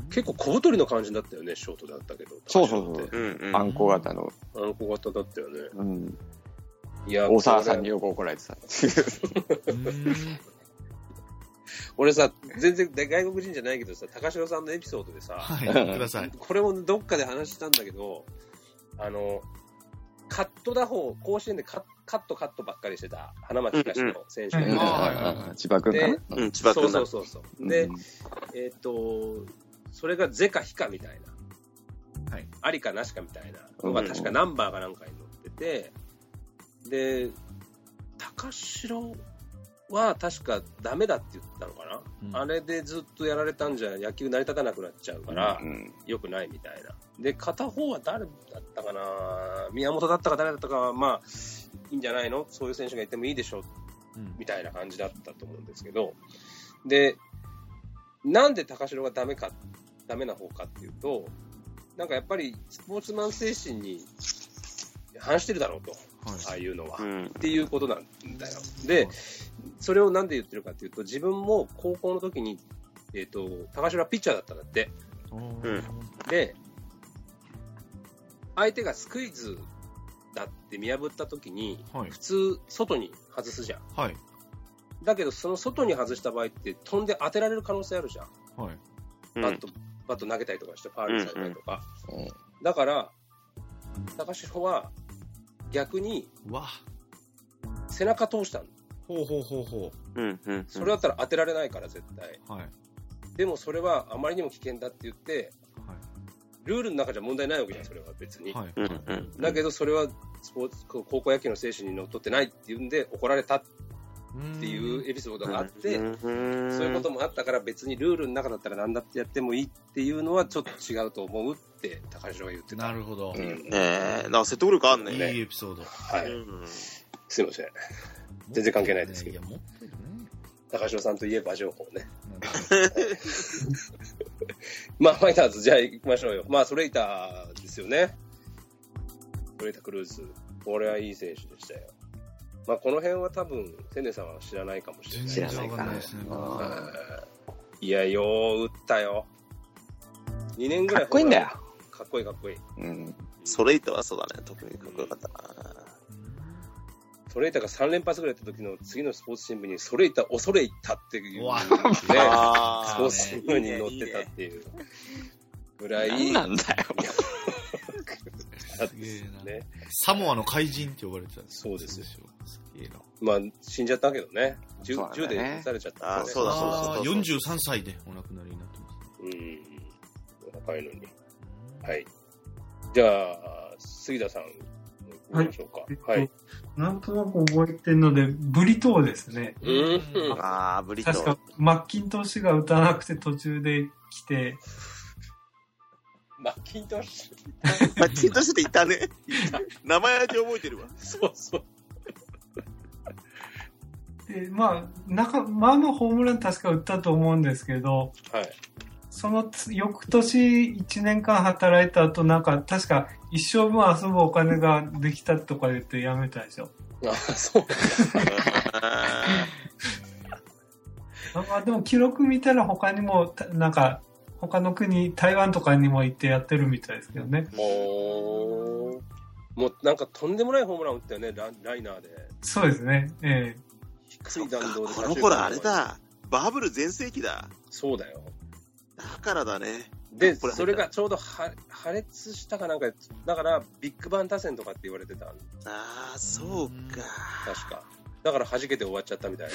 結構小太りの感じだったよね、ショートだったけど。 そうそうそう。あんこ型の。 あんこ型だったよね。 うん。 いや、 大沢さんによく怒られてた。 俺さ、全然外国人じゃないけどさ、高城さんのエピソードでさ、 はい、ください。 これもどっかで話したんだけど、カット打法、甲子園でカットばっかりしてた花巻東の選手がいた。千葉君かな。 千葉君だ。そう。で、それが是か非かみたいな、はい、ありかなしかみたいなのが確かナンバーがなんかに載ってて、で、高城は確かダメだって言ったのかな、あれでずっとやられたんじゃ野球成り立たなくなっちゃうから、良くないみたいな。で、片方は誰だったかな、宮本だったか誰だったかは、まあ、いいんじゃないの、そういう選手がいてもいいでしょ、みたいな感じだったと思うんですけど、で、なんで高城がダメな方かっていうと、なんかやっぱりスポーツマン精神に反してるだろうと、ああいうのは、っていうことなんだよ。で、それをなんで言ってるかっていうと、自分も高校の時に、高城はピッチャーだったんだって。で、相手がスクイズだって見破った時に、普通外に外すじゃん。だけどその外に外した場合って飛んで当てられる可能性あるじゃん。バット投げたりとかしてファールされたりとか。だから高城は逆に背中通したの。それだったら当てられないから絶対。でもそれはあまりにも危険だって言って。ルールの中じゃ問題ないわけじゃん、それは別に。だけどそれは高校野球の精神にのっとってないっていうんで怒られたっていうエピソードがあって、そういうこともあったから別にルールの中だったら何だってやってもいいっていうのはちょっと違うと思うって高城が言ってた。 なるほど。 なんか説得力あんね。 いいエピソード。 はい。すいません。全然関係ないですけど。高城さんといえば情報ね。まあ、ファイターズ、じゃあ行きましょうよ。まあ、ソレイターですよね。ソレイタクルーズ。これはいい選手でしたよ。まあ、この辺は多分、テネさんは知らないかもしれない。 知らないかな。 いや、よー打ったよ。2年ぐらい。 かっこいいんだよ。 かっこいい。 ソレイタはそうだね。特にかっこよかったな。 ソレイタが3連発ぐらいやった時の次のスポーツ新聞にソレイタ恐れ入ったっていうね、スポーツ新聞に載ってたっていうぐらい。 何なんだよ。 すげえな、ね。サモアの怪人って呼ばれてたんです。 そうですよ。 すげえな。 まあ死んじゃったけどね。銃で撃たれちゃった、 ね。そうだ。 43歳でお亡くなりになってます。 若いのに。はい。じゃあ杉田さん。 はい。なんとなく覚えてるので、ブリトーですね。 ブリトー。 確か、マッキントッシュが打たなくて途中で来て。 マッキントッシュマッキントッシュっていたね。名前だけ覚えてるわ。 そう。 で、まあホームラン確か打ったと思うんですけど、その翌年1年間働いた後、なんか確か一生分遊ぶお金ができたとか言って辞めたでしょ。 そうなんでも記録見たら他にもなんか他の国、台湾とかにも行ってやってるみたいですけどね。 もうなんかとんでもないホームラン打ったよね、ライナーで。 そうですね。 低い弾道で。 この頃あれだ、バブル全盛期だ。 そうだよ。 だからだね。 で、それがちょうど破裂したかなんか、だからビッグバン打線とかって言われてた。 そうか。 確か。だから弾けて終わっちゃったみたいな。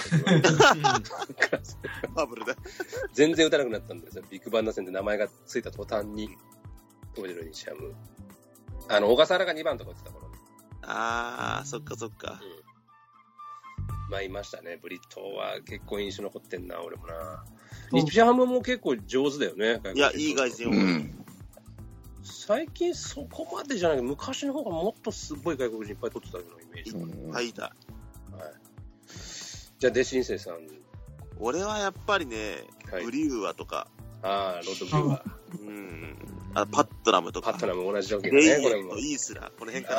バブルだ。 全然打たなくなったんですよ。ビッグバン打線で名前がついた途端に、覚えてる西ハム。小笠原が2番とか打ってた頃ね。 そっか。 まあ、いましたね。ブリットは結構印象残ってんな、俺もな。日ハムも結構上手だよね。 いや、いい外人、 最近そこまでじゃないけど、昔の方がもっとすごい外国人いっぱい取ってたようなイメージ。 はいだ。 じゃあ、デシンセさん。 俺はやっぱりね、ブリューアとか。 ロードブリューア。 パットナムとか。 パットナム同じ条件ね、これも。 イースラ、この辺から。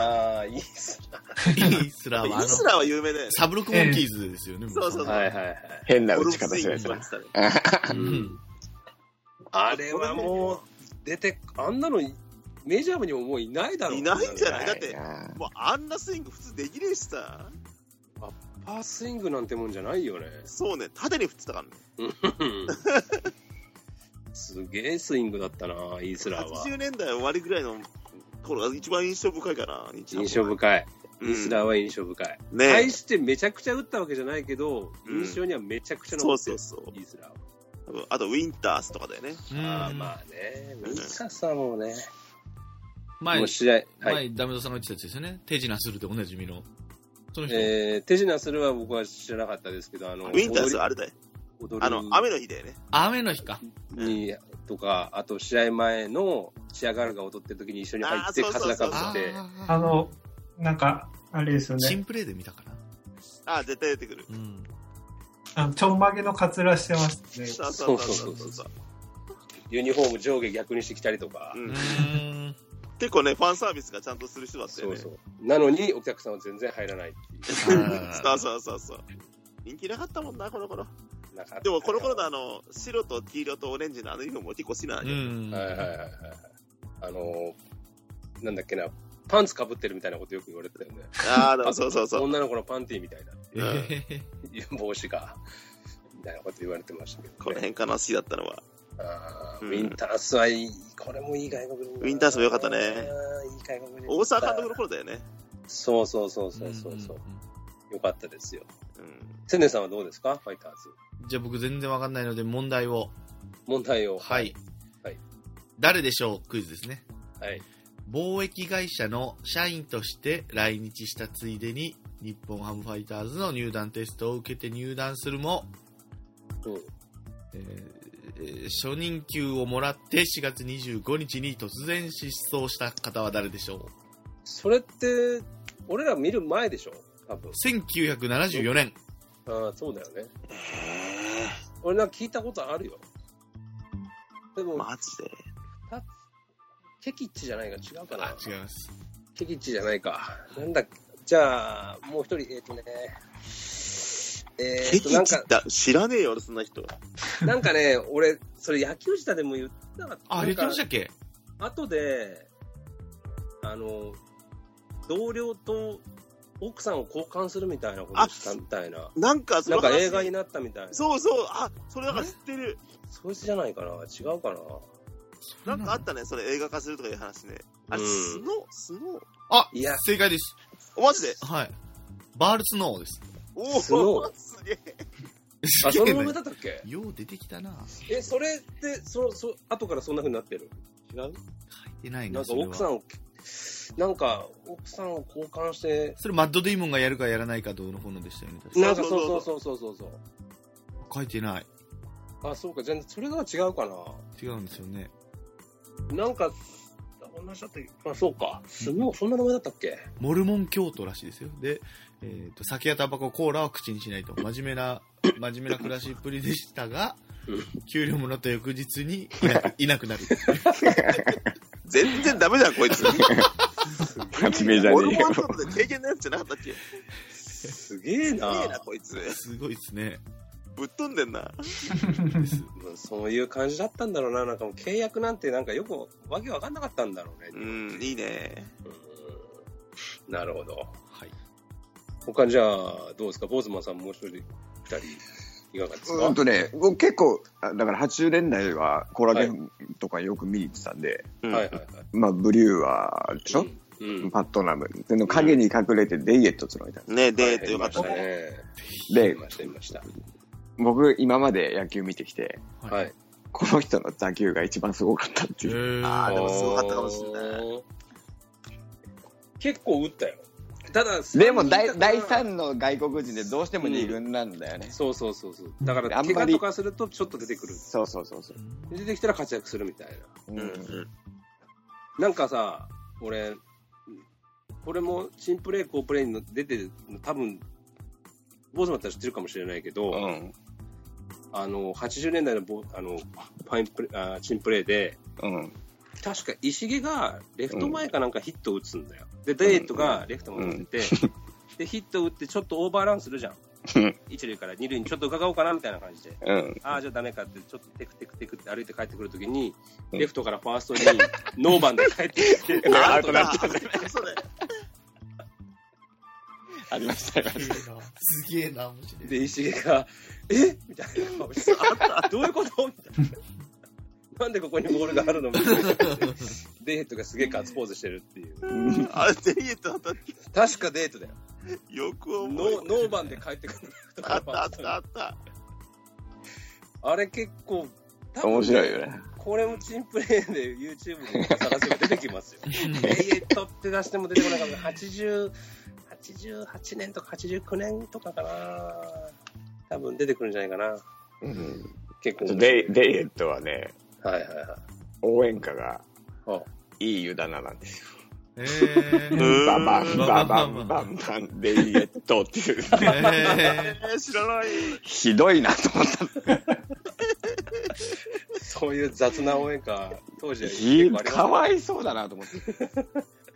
イースラ。 イースラは有名だよね。 サブロックモンキーズですよね。 そう。 はい。 変な打ち方するやつな。 あれはもう、あんなの、メジャーにももういないだろう。 いないんじゃない？だって、もうあんなスイング普通できねえしさ。 アッパースイングなんてもんじゃないよね。 そうね、縦に振ってたからね。 すげえスイングだったな、イースラーは。 80年代終わりぐらいの頃が一番印象深いかな。 印象深い。イースラーは印象深い。 ね、 対してめちゃくちゃ打ったわけじゃないけど、印象にはめちゃくちゃ残ってる。 そう。 イースラーは。 あと、ウィンタースとかだよね。 まあね。ウィンタースはもうね。 前、 はい、 ダメドさんの言ってたやつですよね。手品するでおなじみの。その人。 手品するは僕は知らなかったですけど、 ウィンタースはあれだよ。雨の日だよね。 雨の日か。 とか、あと試合前のチアガールが踊ってる時に一緒に入って、カツラかぶって。 なんか、あれですよね。 新プレイで見たかな。絶対出てくる。 ちょんまげのカツラしてましたね。 そう。ユニフォーム上下逆にしてきたりとか。 結構ね、ファンサービスがちゃんとする人だったよね。 そう。なのに、お客さんは全然入らないっていう。 そう。人気なかったもんな、この頃。でも、この頃の白と黄色とオレンジのユニフォームも結構好きなんだよ。 なんだっけな、パンツかぶってるみたいなことよく言われてたよね。 そう。 女の子のパンティーみたいなっていう帽子が、みたいなこと言われてましたけど、ね。 この辺かな、好きだったのは。 ウィンタースはいい、これもいい外国人。 ウィンタースも良かったね。 いい外国人。 大沢監督の頃だよね。 そう。よかったですよ。千年さんはどうですか、ファイターズ。 じゃあ僕全然わかんないので問題を。はい。誰でしょうクイズですね。 はい。 貿易会社の社員として来日したついでに日本ハムファイターズの入団テストを受けて入団するも、初任給をもらって4月25日に突然失踪した方は誰でしょう。 それって俺ら見る前でしょ多分。 1974年。 そうだよね。俺なんか聞いたことあるよ。でもマジでケキッチじゃないか、違うかな。 違います。 ケキッチじゃないか。なんだっけ。じゃあもう一人ケキッチだ、知らねえよ俺そんな人。 なんかね、俺それ野球舌でも言ってなかった。 言ってましたっけ。 後で同僚と奥さんを交換するみたいなことしたみたいな。なんか映画になったみたいな。 そう。それなんか知ってる。 そいつじゃないかな。違うかな。 なんかあったね、それ映画化するとかいう話ね。スノーいや、正解です。 マジで。 はい。バールスノーです。 スノーすげえ。 そのままだったっけ。 よう出てきたな。 それって後からそんな風になってる。違う。 書いてないな。 なんか奥さんを交換して。 それマッドデイモンがやるかやらないかどうの方のでしたよね。 なんかそう。 書いてない。 そうか。じゃあそれが違うかな。 違うんですよね。 なんか同じだったっけ。そうか。そんな名前だったっけ。 モルモン教徒らしいですよ。で、酒やタバココーラは口にしないと真面目な暮らしっぷりでしたが、給料もらった翌日にいなくなる。 全然ダメじゃんこいつ。 真面目じゃねえよ。 モルモン教徒で経験のやつじゃなかったっけ。 すげえなこいつ。 すごいですね。 ぶっ飛んでんな。 そういう感じだったんだろうな。なんかもう契約なんてなんかよくわけわかんなかったんだろうね。 いいね。 なるほど。 はい。 他じゃあどうですか、ボーズマンさんもう一人2人いかがですか。 僕結構だから80年代はコラゲンとかよく見に行ってたんで、まあブリューはでしょ。パットナムでの影に隠れてデイエットっていうのがいたんですね。デイエットよかったね。 で、 いました。 僕今まで野球見てきて、この人の打球が一番すごかったっていう。 でもすごかったかもしれない。 結構打ったよ。ただでも第3の外国人でどうしても2軍なんだよね。 そう。だから怪我とかするとちょっと出てくる。 そう。 出てきたら活躍するみたいな。なんかさ、俺これも新プレー好プレーに出てる多分ボーズマンって知ってるかもしれないけど、80年代の新プレーで、確か石毛がレフト前かなんかヒットを打つんだよ。でデイエットがレフトも打ってて、でヒットを打ってちょっとオーバーランするじゃん。 一塁から二塁にちょっと伺おうかなみたいな感じで、 うん、 ああ、じゃあダメかって、ちょっとテクテクテクって歩いて帰ってくるときに、レフトからファーストにノーバンで帰ってきて、 アウトだった。ありましたよ。 すげえな、面白い。 で、石毛が、みたいな顔して、どういうことみたいな。なんでここにボールがあるのみたいな。デイヘッドがすげえガッツポーズしてるっていう。 あれ、デイヘッドだったっけ？ 確かデイヘッドだよ。 よく思う。ノーバンで帰ってくる。 あった。 あれ結構、 面白いよね。 これもチンプレーで YouTube で探せば出てきますよ。デイヘッドって出しても出てこなかった。88年とか89年とかかな。多分出てくるんじゃないかな。 うん、 結構デイヘッドはね、 はいはいはい、 応援歌がいい湯棚なんですよ。ババンババンバンバンデイヘッドっていう。 知らない。 ひどいなと思った。 そういう雑な応援歌当時は結構ありました。かわいそうだなと思って。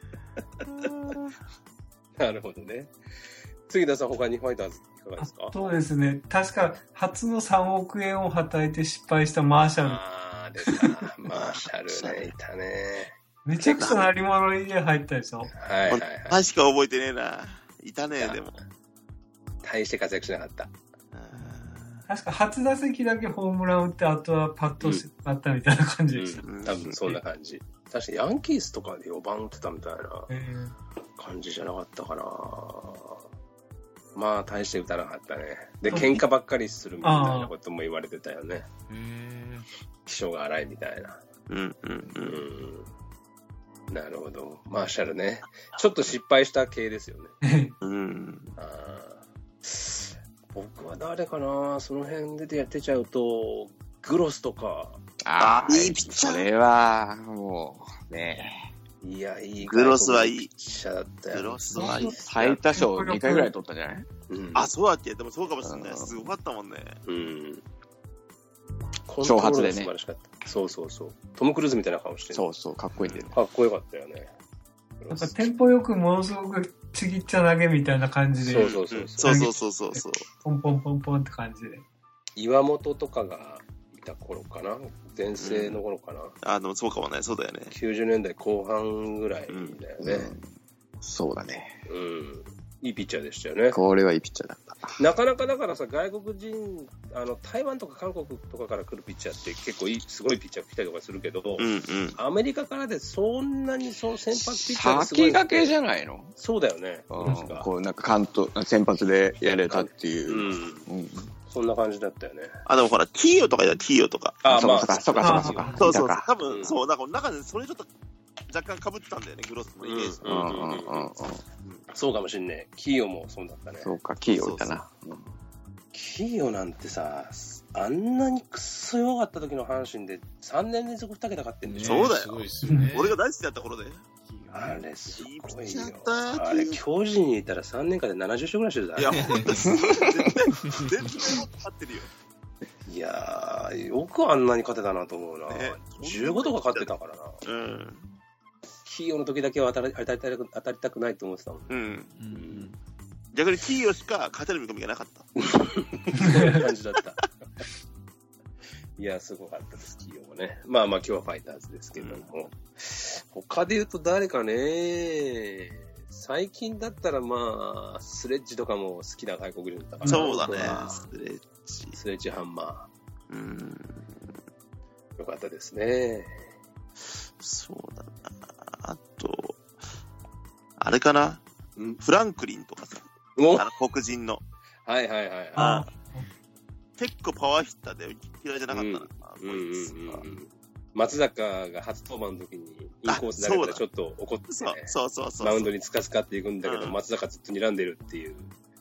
なるほどね。杉田さん、他にファイターズいかがですか？ そうですね。確か、初の3億円をはたいて失敗したマーシャル。 ああ、ですか。マーシャルね、いたね。 めちゃくちゃ鳴り物入れ入ったでしょ？ はいはいはい。 確か覚えてねえな。いたね、でも。 大して活躍しなかった。 確か初打席だけホームラン打って、あとはパッとあったみたいな感じでした。 多分そんな感じ。確かにヤンキースとかで4番打ってたみたいな感じじゃなかったかな。まあ大して打たなかったね。で、喧嘩ばっかりするみたいなことも言われてたよね。気性が荒いみたいな。なるほど。マーシャルね。ちょっと失敗した系ですよね。僕は誰かな、その辺でやってちゃうと、グロスとか。 いいピッチャー。 それは、もう、ね。 いや、いい。 グロスはいい。 ピッチャーだったよ。 グロスはいい。 最多勝2回ぐらい取ったんじゃない？ あ、そうだっけ？でもそうかもしれない。すごかったもんね。 挑発でね。 素晴らしかった。そう。トム・クルーズみたいな顔してる。 そう、かっこいいんだよね。 かっこよかったよね。 なんかテンポよくものすごくちぎっちゃ投げみたいな感じで。 そう。 ポンポンポンポンって感じで。 岩本とかがいた頃かな、全盛の頃かな。 でもそうかもね、そうだよね。 90年代後半ぐらいだよね。 そうだね。 いいピッチャーでしたよね。 これはいいピッチャーだった。 なかなかだからさ、外国人、台湾とか韓国とかから来るピッチャーって結構すごいピッチャー来たりとかするけど、アメリカからでそんなに先発ピッチャーがすごい。 先駆けじゃないの？ そうだよね。 こうなんか先発でやれたっていう。 そんな感じだったよね。 でもほら、ティーヨとかだよ、ティーヨとか。 そうか。 そう。多分、そう、なんか中でそれちょっと若干被ってたんだよね、グロスのイメージ。 そうかもしんねえ。キーヨもそうだったね。 そうか、キーヨいたな。 キーヨなんてさ、あんなにくっそ弱かった時の阪神で3年連続2桁勝ってんでしょ。 そうだよ。俺が大好きだった頃で。 あれすごいよ。あれ巨人にいたら3年間で70勝ぐらいしてるだろ。 いや、ほんと全然勝ってるよ。 いやー、よくあんなに勝てたなと思うな。15とか勝ってたからな。キーヨの時だけは当たりたくないと思ってたもん。 逆にキーヨしか勝てる見込みがなかった。 そういう感じだった。いや、すごかったです、キーヨもね。まあ今日はファイターズですけども。他で言うと誰かね、最近だったらスレッジとかも好きな外国人だったから。 そうだね、 スレッジハンマー。よかったですね。 そうだな。あと、あれかな、フランクリンとかさ、黒人の。 はい。 結構パワーヒッターで嫌いじゃなかったな。 松坂が初登板の時にインコース投げたらちょっと怒ってね、マウンドにつかっていくんだけど、松坂ずっと睨んでるっていう。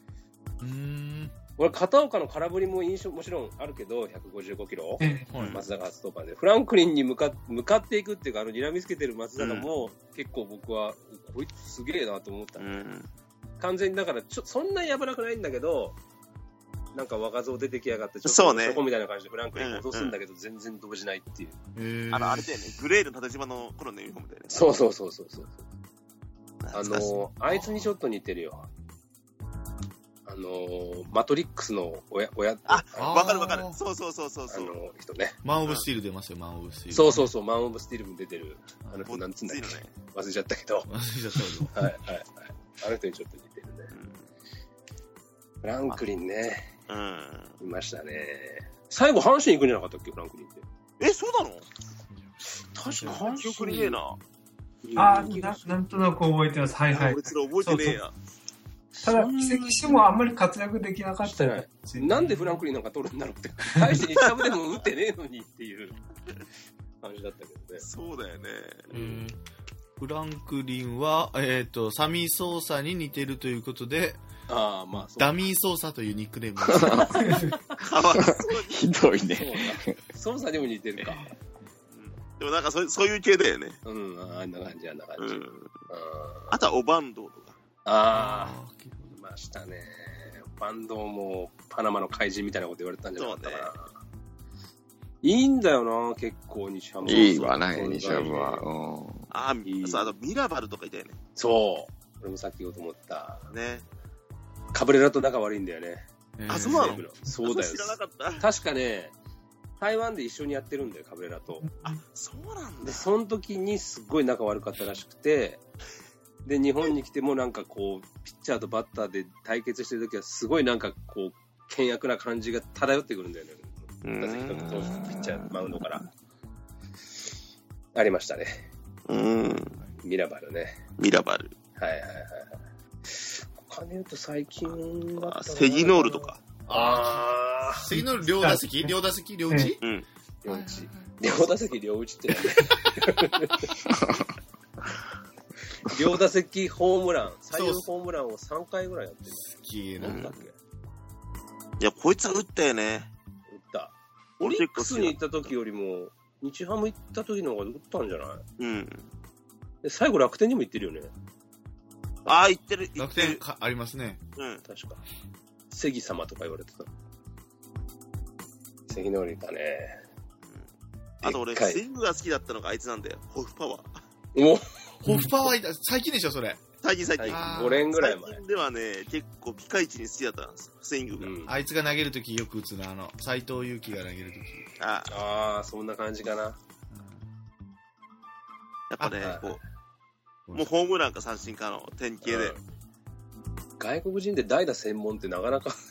俺、片岡の空振りももちろんあるけど、155キロ、松坂初登板で、フランクリンに向かっていくっていうか、睨みつけてる松坂も、結構僕は、こいつすげえなと思った。完全にだから、そんなに危なくないんだけど、なんか若造出てきやがって、ちょっとそこみたいな感じでフランクリン落とすんだけど、全然動じないっていう。 あれだよね、グレーの縦縞の頃のユニフォームだよね。 そう。あいつにちょっと似てるよ。 マトリックスの親あ、わかるわかる。そう。 人ね。 マン・オブ・スティール出ますよ、マン・オブ・スティール。 そう、マン・オブ・スティールも出てる。人なんつうんだっけ、忘れちゃったけど。はい。あの人にちょっと似てるね。フランクリンね。いましたね。最後、阪神行くんじゃなかったっけ、フランクリンって。 そうなの？ 確か記憶にねえな。 なんとなく覚えてます。はい。 別に覚えてねえや。 ただ、移籍してもあんまり活躍できなかったよ。 なんでフランクリンなんか取るんだろうって。大して日ハムでも打ってねえのにっていう感じだったけどね。 そうだよね。 フランクリンは、サミー・ソーサに似てるということで、ダミー・ソーサというニックネームひどいね。 ソーサにも似てるか。 でもなんかそういう系だよね。 あんな感じ。 あとはオバンドとか。 いましたね。バンドもパナマの怪人みたいなこと言われてたんじゃなかったかな。いいんだよな、結構西ハム。 いいわな、西ハムは。 あとミラバルとかいたよね。 そう。俺もさっき言おうと思った。 ね。 カブレラと仲悪いんだよね。 そうなの？ そうだよ。 知らなかった。 確かね、台湾で一緒にやってるんだよ、カブレラと。 そうなんだ。 で、その時にすっごい仲悪かったらしくて、で、日本に来てもなんかこう、ピッチャーとバッターで対決してる時はすごいなんかこう、険悪な感じが漂ってくるんだよね。打席と当時のピッチャー、マウンドから。ありましたね。ミラバルね。 ミラバル。 はい。他に言うと最近は。 セギノールとか。 セギノール両打席両打？ 両打席両打ちって両打席ホームラン、左右ホームランを3回ぐらいやってる。 好きなんだっけ。 いや、こいつは打ったよね。 打った。オリックスに行った時よりも、日ハム行った時の方が打ったんじゃない？で、最後楽天にも行ってるよね。 行ってる。 楽天ありますね。 確か。関様とか言われてた。関のりだね。 あと俺、スイングが好きだったのがあいつなんだよ。ホフパワー。ホフパワー最近でしょ、それ。 最近。 5年ぐらい前。 最近ではね、結構ピカイチに好きだったんですよ、スイングが。 あいつが投げるときよく打つの、斎藤佑樹が投げるとき。 そんな感じかな。やっぱね、もうホームランか三振かの典型で。 外国人で代打専門ってなかなか。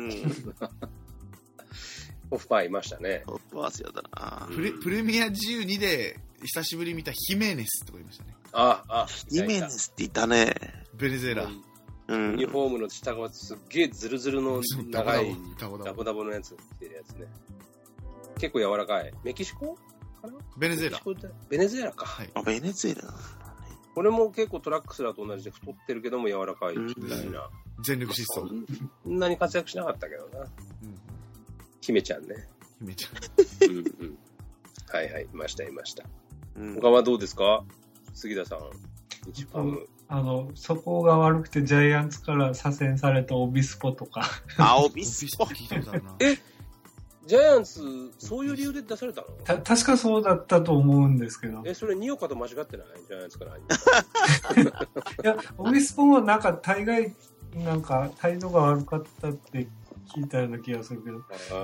ホフパーいましたね。 ホフパー好きだったな。 プレミア12で久しぶり見たヒメネスとかいましたね。 ヒメネスっていたね。 ベネズエラ。 ユニフォームの下がすっげえズルズルの長いダボダボのやつ着てるやつね。結構柔らかい。メキシコかな？ ベネズエラ。 ベネズエラか。 ベネズエラ。 これも結構トラックスラーと同じで太ってるけども柔らかいみたいな。 全力疾走。 そんなに活躍しなかったけどな。姫ちゃんね。 姫ちゃん。 はい、いました。他はどうですか？杉田さん。日ファム。 そこが悪くてジャイアンツから左遷されたオビスポとか。 オビスポジャイアンツ、そういう理由で出されたの？ 確かそうだったと思うんですけど。 それ、ニオカと間違ってない？ジャイアンツから。 いや、オビスポもなんか大概、なんか態度が悪かったって聞いたような気がするけど。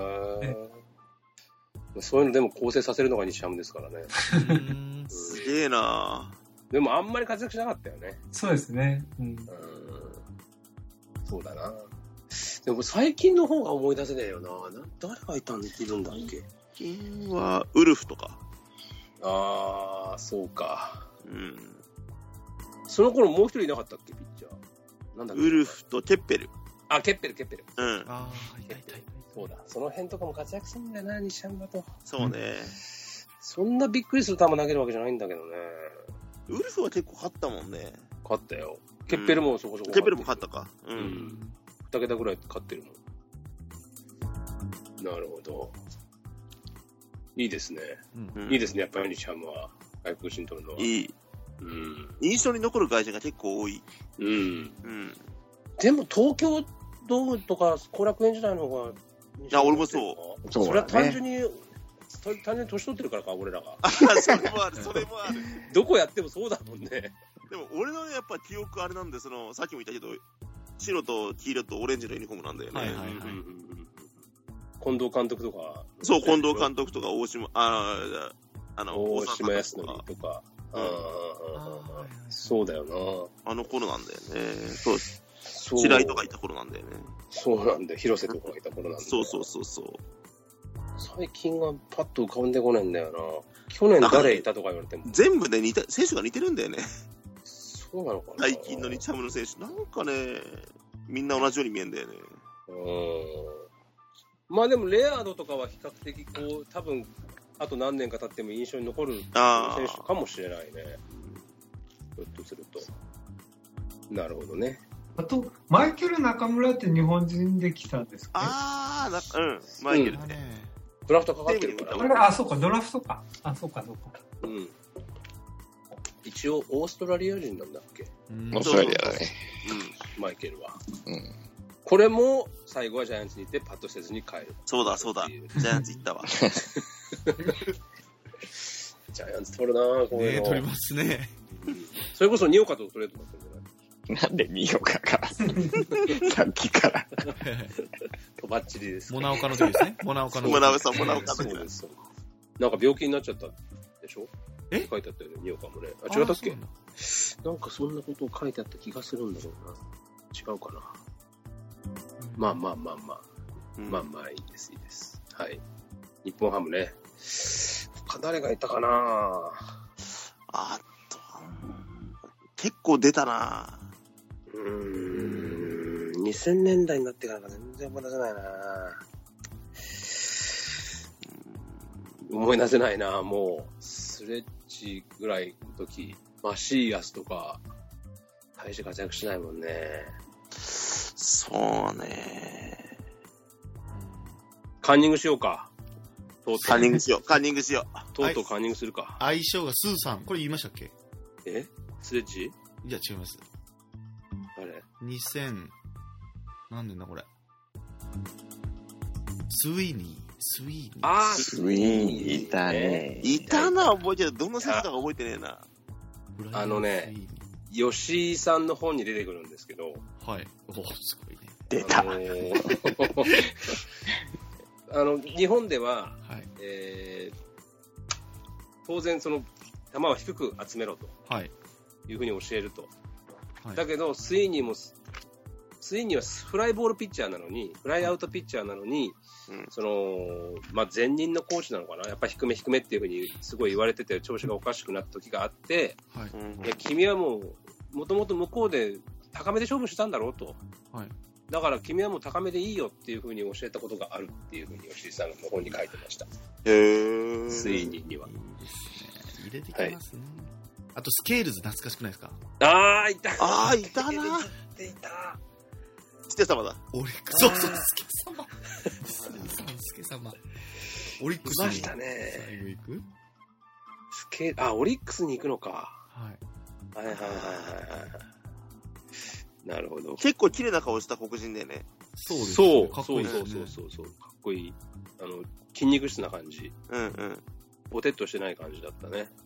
そういうのでも構成させるのが西ハムですからね。 すげえな。 でもあんまり活躍しなかったよね。 そうですね。 そうだな。でも最近の方が思い出せねえよな。誰がいるんだっけ？ 最近はウルフとか。 そうか。その頃もう一人いなかったっけ、ピッチャー。なんだっけ？ ウルフとケッペル。 ケッペル。 いた。 そうだ。その辺とかも活躍するんだよな、西ハムだと。 そうね。 そんなびっくりする球投げるわけじゃないんだけどね。 ウルフは結構勝ったもんね。 勝ったよ。ケッペルもそこそこ。 ケッペルも勝ったか。 2桁ぐらい勝ってるもん。なるほど。いいですね。いいですね、やっぱり西ハムは。外国人取るのは。いい。 印象に残る外人が結構多い。 でも東京ドームとか後楽園時代の方が。 俺もそう。 それは単純に年取ってるからか、俺らが。 それもある。 どこやってもそうだもんね。 でも俺のやっぱ記憶あれなんで、さっきも言ったけど、 白と黄色とオレンジのユニフォームなんだよね。はいはいはい。 近藤監督とか。 そう、近藤監督とか、大島康則とか。そうだよな。 あの頃なんだよね。そう。白井とかいた頃なんだよね。 そうなんだよ。広瀬とかがいた頃なんだよ。 そうそうそうそう。 最近はパッと浮かんでこないんだよな。去年誰いたとか言われても。 全部ね、選手が似てるんだよね。 そうなのかな。 最近の日ハムの選手、なんかね、みんな同じように見えんだよね。 まあでも、レアードとかは比較的こう、多分、あと何年か経っても印象に残る選手かもしれないね。ひょっとすると。なるほどね。 あと、マイケル中村って日本人で来たんですかね。 マイケルね。 ドラフトかかってるから。 そうか、ドラフトか。そうか。 うん。一応、オーストラリア人なんだっけ？ オーストラリアだね。 マイケルは。これも、最後はジャイアンツに行ってパッとせずに帰る。 そうだ。ジャイアンツ行ったわ。 ジャイアンツ取るなぁ、こういうの。 取りますね。 それこそ、ニオカとトレードだったんじゃない？ なんでニオカかさっきから。 とばっちりです。 モナオカの時ですね。モナオカの時。 モナオカの時です。 なんか病気になっちゃったでしょ？ 書いてあったよね、ニオカもね。違ったっけ？なんかそんなことを書いてあった気がするんだけどな。違うかな。まあ、いいです。はい。日本ハムね。他誰がいたかな？ あと、結構出たな。 2000年代になってから全然思い出せないな。思い出せないな、もう。スレッジぐらいの時、マシーアスとか、大して活躍しないもんね。 そうね。 カンニングしようか。 カンニングしよう。 とうとうカンニングするか。 相性がスーさん。これ言いましたっけ？ スレッジ？ いや、違います。 誰 ？2000、何年だこれ。スウィーニー。 スウィーニーいたね。 いたな、覚えてる。どんな選手だか覚えてねえな。 吉井さんの本に出てくるんですけど。 はい。すごいね。 出た。 日本では、 はい、 当然その球は低く集めろと、 はい、 いうふうに教えると、 はい、 だけどスイーニーはフライボールピッチャーなのに、フライアウトピッチャーなのに、前任のコーチなのかな、やっぱり低めっていうふうにすごい言われてて、調子がおかしくなった時があって、 はい、 いや君はもともと向こうで高めで勝負したんだろうと、はい、だから君はもう高めでいいよっていうふうに教えたことがあるっていうふうに吉井さんの本に書いてました。スイーニーには。いいですね。入れてきますね。あとスケールズ懐かしくないですか？ いたな。いた。 スケ様だ。 そう、スケ様。スケ様。オリックスに。 いましたね。 最後行く？ オリックスに行くのか。 はい。 なるほど。 結構綺麗な顔した黒人だよね。 そうです。 そう。かっこいい。筋肉質な感じ。ボテッとしてない感じだったね。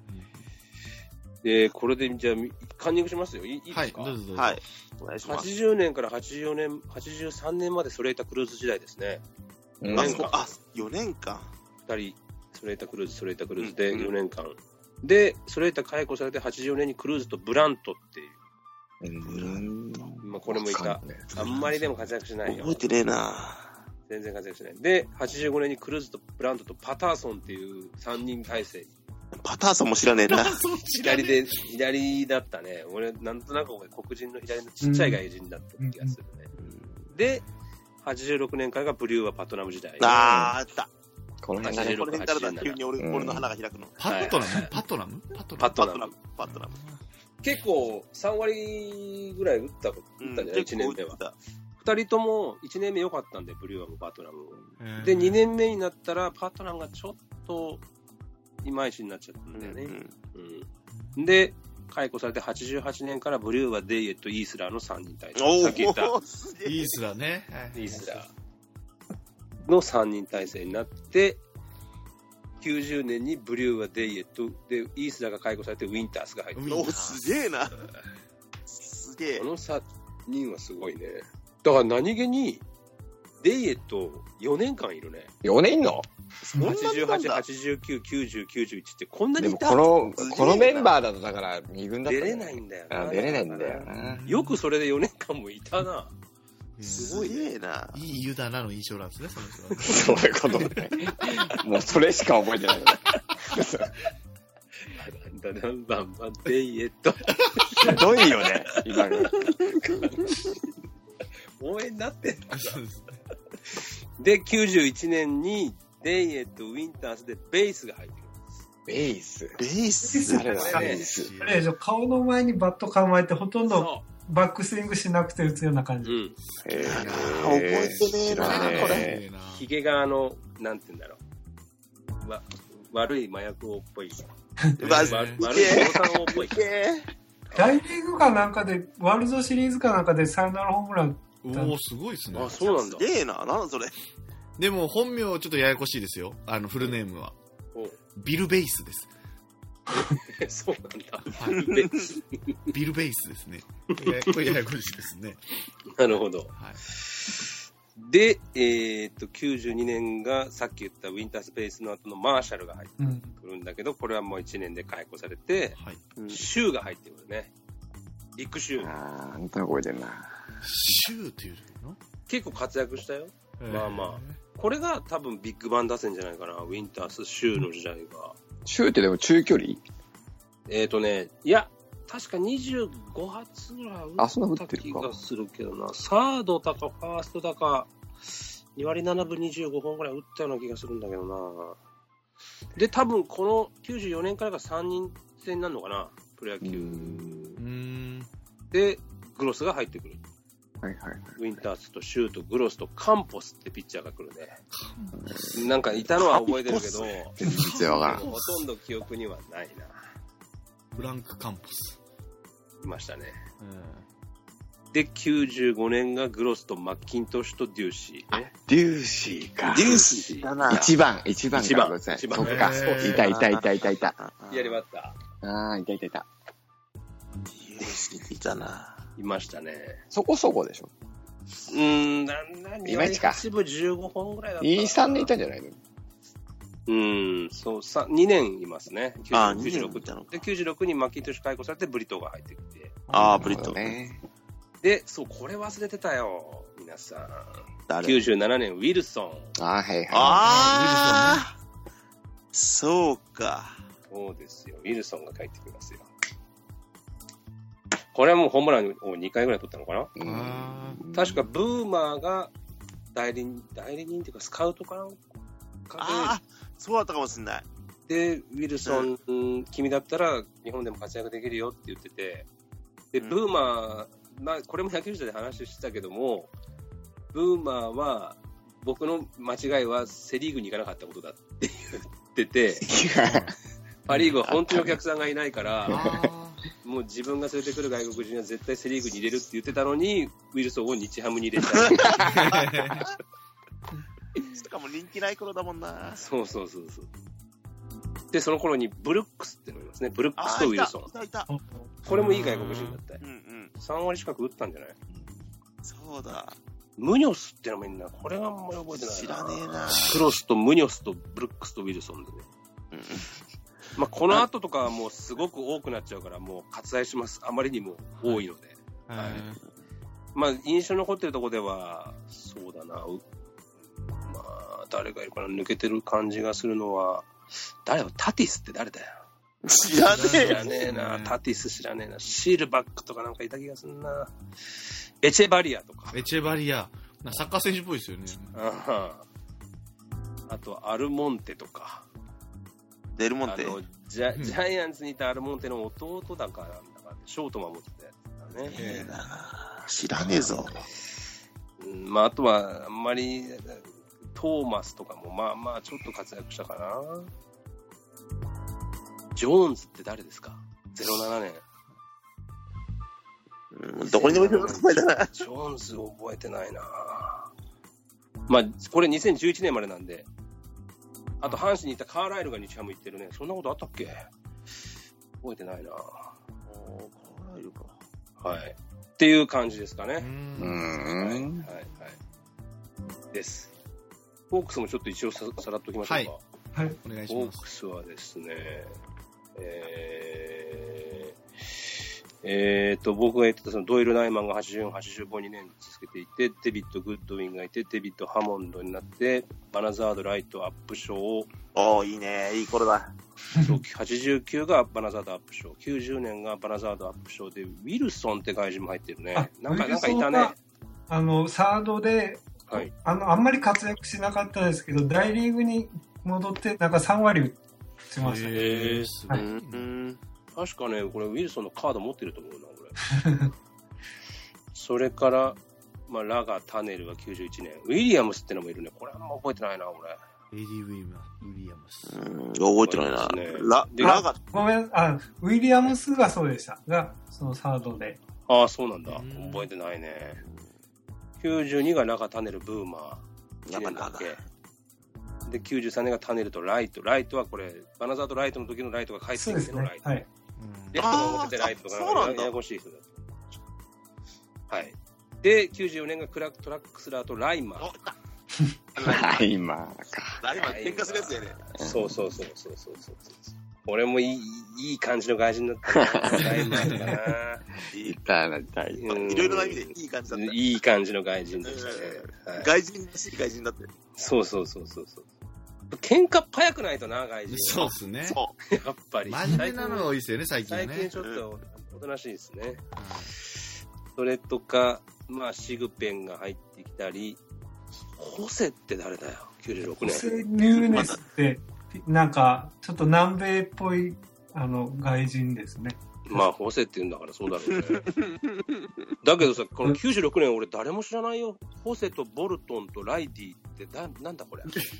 で、これで、じゃあ、カンニングしますよ。いいですか？ はい、どうぞ。 はい。お願いします。 80年から83年までソレイタクルーズ時代ですね。 4年間。 2人、ソレイタクルーズで4年間。で、ソレイタ解雇されて84年にクルーズとブラントっていう。これもいた。あんまりでも活躍しないよ。 覚えてねえな。 全然活躍しない。で、85年にクルーズとブラントとパターソンっていう3人体制。 パターソンも知らねえな。 左だったね。俺、なんとなく黒人の左のちっちゃい外人だった気がするね。で、86年からがブリューはパトナム時代。 あった。 この辺からだ、急に俺の花が開くの。 パトナム。 結構3割ぐらい打ったんじゃない？ 1 年目は。2人とも1年目良かったんで、ブリューはもパトナム。で、2年目になったらパトナムがちょっといまいちになっちゃったんだよね。で、解雇されて88年からブリューはデイエット、イースラーの3人体制。さっき言った。 イースラーね。 イースラーの3人体制になって、90年にブリューはデイエットで、イースラーが解雇されてウィンタースが入ってる。 すげえな。すげえ。 人はすごいね。だから何気に、デイエット4年間いるね。 4年いんの 88、89、90、91ってこんなにいた。 でもこのメンバーだとだから2軍だった、 出れないんだよな。 出れないんだよな。 よくそれで4年間もいたな。すごいね。 いい湯だなの印象なんですね、その人は。 そういうことね。もうそれしか覚えてない。 バンバンデイエット。 ひどいよね、今の。 応援になってんだ。で、91年にデイエット、ウィンターズでベースが入ってくるんです。 ベース誰だベース。あれでしょ、顔の前にバット構えてほとんどバックスイングしなくて打つような感じ。 覚えてねえな、これ。 ヒゲがなんて言うんだろう。悪い麻薬王っぽい。悪いボタン王っぽい。 大リーグかなんかで、ワールドシリーズかなんかでサヨナラホームラン。 おー、すごいですね。 あ、そうなんだ。 すげえな、なんそれ。 でも本名ちょっとややこしいですよ。フルネームは。ビル・ベイスです。 そうなんだ。 はい、ビル・ベイスですね。これややこしいですね。 なるほど。 はい、 で、92年がさっき言ったウィンタースペースの後のマーシャルが入ってくるんだけど、これはもう1年で解雇されて、はい、シューが入ってくるね。ビッグシュー。 あんた覚えてるな。 シューっていうの結構活躍したよ。まあまあ。これが多分ビッグバン打線じゃないかな。ウィンタース、シューの時代が。 シューってでも中距離？ いや、確か25発ぐらい打った気がするけどな。サードだかファーストだか、2割7分25本ぐらい打ったような気がするんだけどな。で、多分この94年からが3人制になるのかな。プロ野球。で、グロスが入ってくる。 はいはいはい、 ウィンタースとシューとグロスとカンポスってピッチャーが来るね。なんかいたのは覚えてるけど、 全然わからん。 ほとんど記憶にはないな。 フランク・カンポス。 いましたね。で、95年がグロスとマッキントッシュとデューシー、ね。 デューシーか。 デューシーだな。 1番か。そっか。いた。 やりました。 ああ、いた。 デューシーいたな。 いましたね。 そこそこでしょ。 いまいちか。 8分15本ぐらいだった。 2、3年いたんじゃないの？ そう、2年いますね。 96 で、96にマッキントッシュ解雇されてブリトーが入ってきて。 ブリトーね。 で、そう、これ忘れてたよ。皆さん。97年、ウィルソン。 はい。 ウィルソンね。そうか。 そうですよ。ウィルソンが帰ってきますよ。これはもうホームランを2回ぐらい取ったのかな。確かブーマーが代理人っていうかスカウトかな。 そうだったかもしれない。 で、ウィルソン、君だったら日本でも活躍できるよって言ってて、で、ブーマー、これも野球時代で話してたけども、ブーマーは僕の間違いはセリーグに行かなかったことだって言ってて、パリーグは本当にお客さんがいないから、もう自分が連れてくる外国人は絶対セリーグに入れるって言ってたのに、ウィルソンを日ハムに入れた。 しかも人気ない頃だもんな。 そう。で、その頃にブルックスってのがいますね。ブルックスとウィルソン。 いた。 これもいい外国人だったよ。3割近く打ったんじゃない？ そうだ。 ムニョスってのもいいんだ。これがあんまり覚えてないな。 知らねえな。 クロスとムニョスとブルックスとウィルソンでね。この後とかはもうすごく多くなっちゃうから、もう割愛します。あまりにも多いので。印象に残ってるところでは、そうだな。誰がいるかな、抜けてる感じがするのは、タティスって誰だよ。 知らねえな。タティス知らねえな。シールバックとかなんかいた気がするな。エチェバリアとか。 エチェバリア。サッカー選手っぽいですよね。 あと、アルモンテとか。 デルモンテ。 ジャイアンツにいたアルモンテの弟だかなんだか、ショート守ってたやつだね。 知らねえぞ。 あとは、あんまり、トーマスとかも、ちょっと活躍したかな。ジョーンズって誰ですか？ 07 年。どこにでもいる名前だな。 ジョーンズ覚えてないな。これ2011年までなんで、あと阪神にいたカーライルが日ハム行ってるね。そんなことあったっけ？覚えてないな。 カーライルか。 はい。 っていう感じですかね。はい。です。ホークスもちょっと一応さらっときましょうか。 はい。お願いします。 ホークスはですね、僕が言ってたそのドイル・ナイマンが84、85、2年続けていて、デビッド・グッドウィンがいて、デビッド・ハモンドになって、バナザード・ライト・アップ賞を。 いいね、いい頃だ。 そう、89がバナザード・アップ賞、90年がバナザード・アップ賞で、ウィルソンって外人も入ってるね。なんかいたね。 サードで、はい、あんまり活躍しなかったですけど、大リーグに戻って、なんか3割打ちましたね。 すごい。 確かね、これウィルソンのカード持ってると思うな、これ。それから、まあ、ラガ、タネルが91年。ウィリアムスってのもいるね。これあんま覚えてないな、俺。 エディ・ウィリアムス。 覚えてないな。ラガ。 ごめん、ウィリアムスがそうでした。が、そのサードで。 ああ、そうなんだ。覚えてないね。92がラガ、タネル、ブーマー。 やっぱラガ。 で、93年がタネルとライト。ライトはこれ、バナザードライトの時のライトが帰ってきてのライト。はい。レフトが表でライトとか、ややこしい人だった。はい。で、94年がトラックスラーとライマー。 ライマーか。 ライマー喧嘩するやつやね。 そう。俺もいい感じの外人だったな。ライマーかな。 いいかな、 いろいろな意味でいい感じだった。 いい感じの外人でしたね。 外人らしい外人だって。 そう。喧嘩っ早くないとな、外人。 そうっすね。 やっぱり。 真面目なのが多いですよね、最近ね。 最近ちょっとおとなしいですね。それとか、まあ、シグペンが入ってきたり、ホセって誰だよ、96年。 ホセ・ニューネスって、なんか、ちょっと南米っぽい、外人ですね。 まあ、ホセって言うんだからそうだろうね。だけどさ、この96年俺誰も知らないよ。ホセとボルトンとライディってなんだこれ。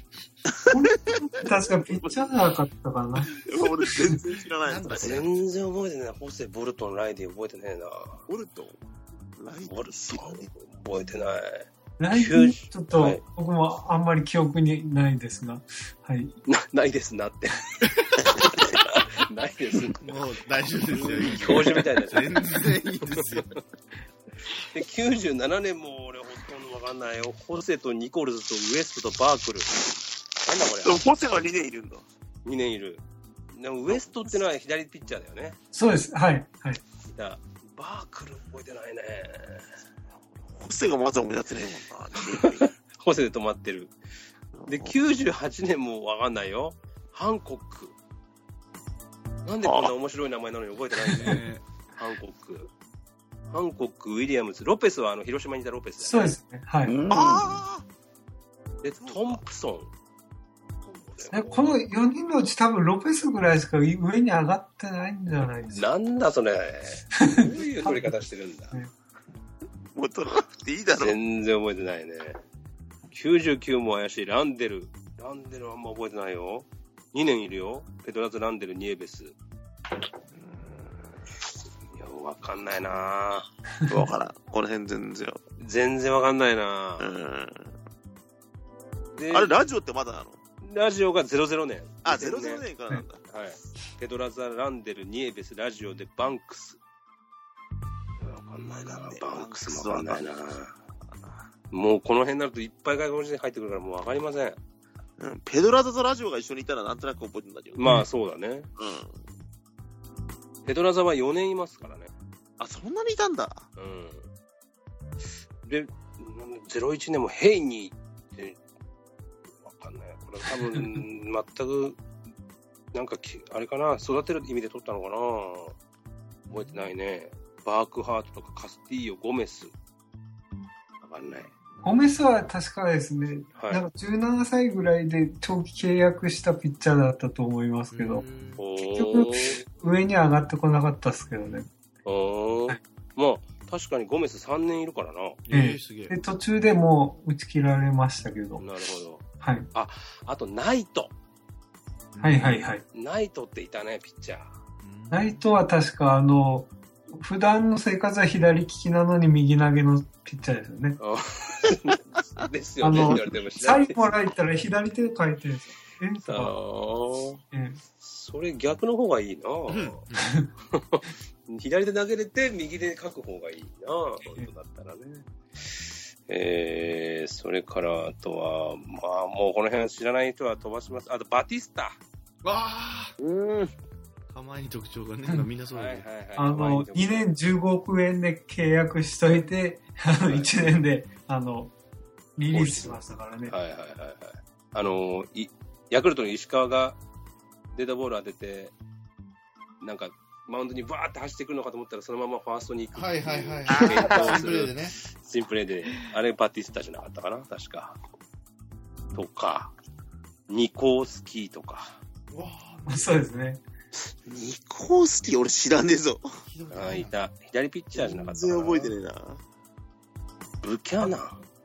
確かピッチャーなかったかな。 俺全然知らないんだ。 全然覚えてない。ホセ、ボルトン、ライディ覚えてねえな。 ボルトン覚えてない。 ライディちょっと僕もあんまり記憶にないですが。はい。 ないですなって。ないです。 もう大丈夫ですよ。 教授みたいな。 全然いいですよ。 で、97年も俺ほとんどわかんないよ。ホセとニコルズとウエストとバークル。なんだこれ。 ホセが2年いるんだ。 2年いる。でもウエストってのは左ピッチャーだよね。 そうです。はい。 バークル覚えてないね。 ホセがまず思い出せないもんな。 ホセで止まってる。で、98年もわかんないよ。ハンコック。なんでこんな面白い名前なのに覚えてないんだよね。ハンコック、ウィリアムズ、ロペスは広島にいたロペスだよね。そうですね。はい。 で、トンプソン。この4人のうち多分ロペスぐらいしか上に上がってないんじゃないですか。 なんだそれ。どういう取り方してるんだ。 もう取らなくていいだろ。 全然覚えてないね。99も怪しい。ランデルあんま覚えてないよ。2年いるよ。ペドラズ・ランデル・ニエベス。いや、わかんないなぁ。 わからん。この辺全然わかんないなで、あれ、ラジオってまだなの？ ラジオが00年。 あ、00年からなんだ。 はい。ペドラズ・ランデル・ニエベス、ラジオでバンクス。わかんないなバンクスもわかんないなもうこの辺になるといっぱい外国人入ってくるからもうわかりません。 ペドラザとラジオが一緒にいたらなんとなく覚えてるんだけど。 まあそうだね。ペドラザは4年いますからね。 あ、そんなにいたんだ。 で、01年もヘイニーって、わかんない。これ多分、全く、なんか、あれかな、育てる意味で取ったのかな覚えてないね。バークハートとかカスティーヨ、ゴメス。わかんない。 ゴメスは確かですね、なんか17歳ぐらいで長期契約したピッチャーだったと思いますけど、結局上に上がってこなかったですけどね。 まあ確かにゴメス3年いるからな。 で途中でもう打ち切られましたけど。 なるほど。 はい。 あとナイト。 はい。 ナイトっていたね、ピッチャー。 ナイトは確か普段の生活は左利きなのに右投げのピッチャーですよね。 ですよね。 サインもらえたら左手で書いてるんですよ。 それ逆の方がいいな。左で投げれて、右で書く方がいいな。本当だったらね。それから、あとは、まあ、もうこの辺知らない人は飛ばします。あと、バティスタ。 わあ。構えに特徴がね、みんなそうだね。 2年15億円で契約しといて、1年で、リリースしましたからね。 ヤクルトの石川がデータボール当てて、なんか、マウンドにバーって走ってくるのかと思ったら、そのままファーストに行く。 シンプレーでね。 シンプレーで。あれ、バティスタじゃなかったかな確か。とか、ニコースキーとか。 そうですね。 ニコースキー俺知らんねえぞ。 いた。左ピッチャーじゃなかったかな。全然覚えてねえな。 ブキャナン。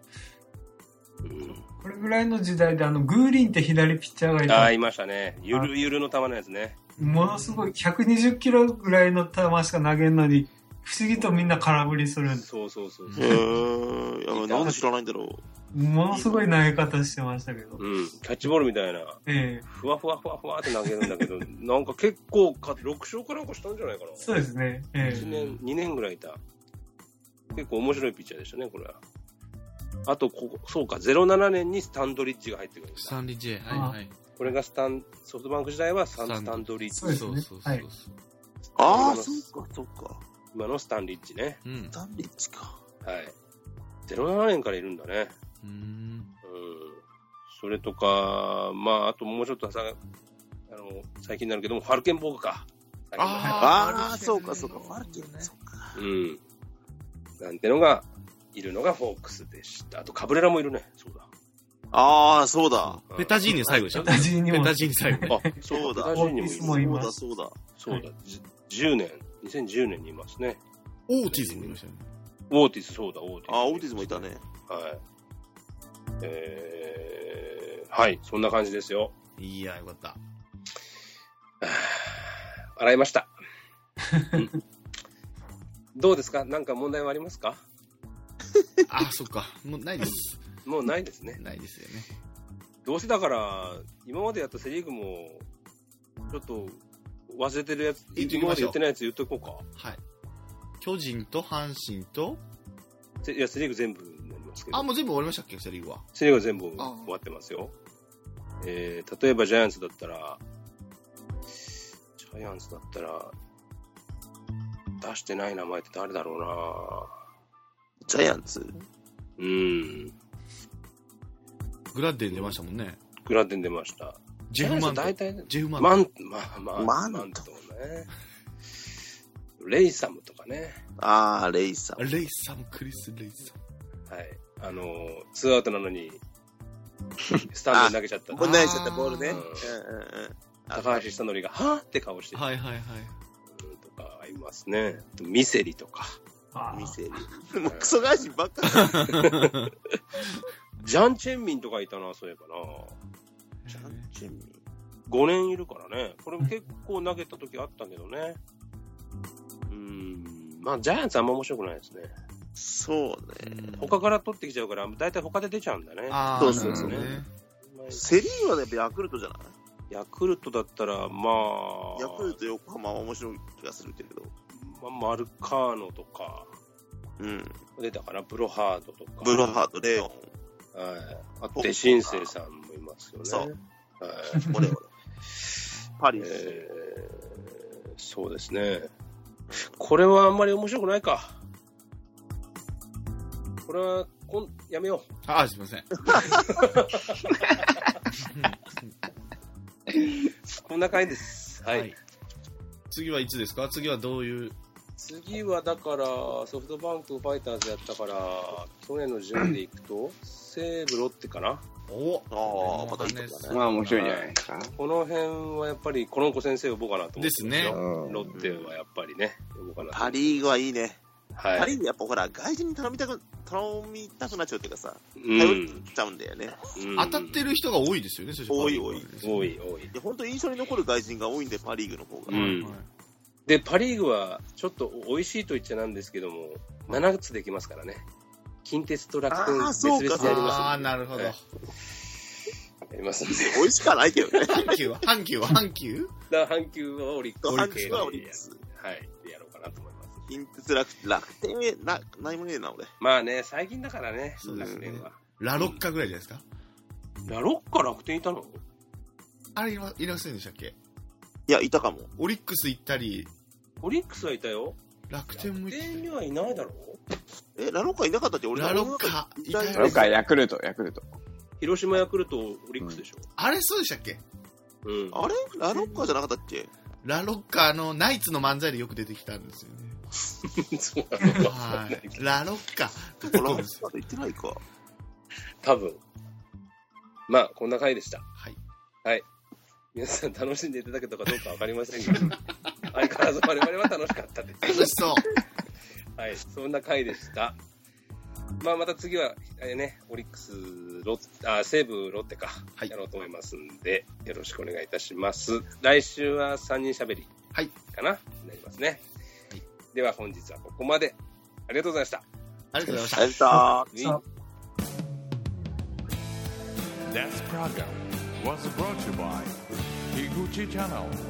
これぐらいの時代でグーリンって左ピッチャーがいた。 いましたね。ゆるゆるの球のやつね。 ものすごい120キロぐらいの球しか投げんのに、不思議とみんな空振りするんです。 そう。 なんで知らないんだろう。ものすごい投げ方してましたけど。 キャッチボールみたいな。ふわふわって投げるんだけど、なんか結構6勝かなんかしたんじゃないかな。 そうですね。 2年ぐらいいた。結構面白いピッチャーでしたね、これは。あと、そうか、07年にスタンドリッジが入ってくるんです。 スタンリッジ、はい。 これがソフトバンク時代はスタンドリッジ。 そう。 そうか。 今のスタンリッジね。 スタンリッジか。 はい。07年からいるんだね。それとか、まあ、あともうちょっと最近になるけども、ファルケンボーグか。 そうか、ファルケンね。 なんてのが、いるのがフォークスでした。あと、カブレラもいるね。そうだ。 そうだ。 ペタジーニ最後でしょ。 ペタジーニ最後。 そうだ。 ペタジーニもいる。 そうだ。 2010年にいますね。 オーティスもいましたよね。 オーティス、そうだ、 オーティスもいたね。 はい。そんな感じですよ。 いや、よかった。 洗いました。どうですか？なんか問題はありますか？ そっか。もうないです。 もうないですね。 ないですよね。 どうせだから、今までやったセリーグも、ちょっと忘れてるやつ、今まで言ってないやつ言っとこうか。 はい。巨人と阪神とセリーグ全部になりますけど。 もう全部終わりましたっけ、セリーグは。 セリーグは全部終わってますよ。例えばジャイアンツだったら、出してない名前って誰だろうな。 ジャイアンツ？ グラッデン出ましたもんね。 グラッデン出ました。 ジェフマント。 ジェフマント。マントね。レイサムとかね。 レイサム。 クリス・レイサム。はい。2アウトなのに、スタンドに投げちゃった。 投げちゃったボールね。 高橋久典が、はぁって顔してる。 はい。 とか、いますね。ミセリとか。 ミセリ。もうクソ返しばっかり。 ジャン・チェンミンとかいたな、そういえばな。 ジャン・チェンミン。 5年いるからね。これも結構投げた時あったけどね。まあ、ジャイアンツあんま面白くないですね。 そうね。 他から取ってきちゃうから、だいたい他で出ちゃうんだね。 そうね。セリーグはね、ヤクルトじゃない？ ヤクルトだったら、まあ。 ヤクルト横浜は面白い気がするけど。 マルカーノとか。出たかな、ブロハードとか。 ブロハード、レオン。 あと、デシンセイさんもいますよね。 そう。俺。パリそうですね。これはあんまり面白くないか。これは、やめよう。すいません。 こんな感じです。はい。 次はいつですか？次はどういう？ 次はだから、ソフトバンクファイターズやったから、去年の順でいくと、西武ロッテかな。 またいいとこだね。 まあ面白いんじゃないですか。 この辺はやっぱり、コロンコ先生呼ぼうかなと思ってですね。 ロッテはやっぱりね、呼ぼうかなと。 パリーグはいいね。 はい。 パリーグやっぱほら、外人に頼みたくなっちゃうっていうかさ、頼っちゃうんだよね。 当たってる人が多いですよね、 多い。本当に印象に残る外人が多いんで、パリーグの方が。 で、パリーグはちょっと美味しいと言っちゃなんですけども、7つできますからね。近鉄と楽天別々でやります。 なるほど。 やりますんで。 美味しくはないけどね。 阪急は阪急はオリックス。 阪急はオリックス。 はい。でやろうかなと思います。 近鉄楽天何もねえな、俺。 まあね、最近だからね、楽天は。 ラロッカぐらいじゃないですか。 ラロッカ楽天いたの？ あれいませんでしたっけ？ いや、いたかも。 オリックス行ったり。 オリックスはいたよ。 楽天も行った。 楽天にはいないだろう？ラロッカいなかったっけ？俺ラロッカヤクルト。 広島ヤクルトオリックスでしょ。 あれそうでしたっけ？ うん。あれラロッカじゃなかったっけ？ ラロッカナイツの漫才でよく出てきたんですよね。 そうなの？ はい。ラロッカ。 ラロッカで言ってないか。 多分。まあ、こんな回でした。 はい。 はい。皆さん楽しんでいただけたかどうかわかりませんが、相変わらず我々は楽しかったです。 楽しそう。 はい、そんな回でした。まあ、また次は、オリックス、西武、ロッテか、はい、やろうと思いますんで、よろしくお願いいたします。来週は3人しゃべりかな、なりますね。はい、では本日はここまで。ありがとうございました。 ありがとうございました。 This program was brought to you by Higuchi Channel.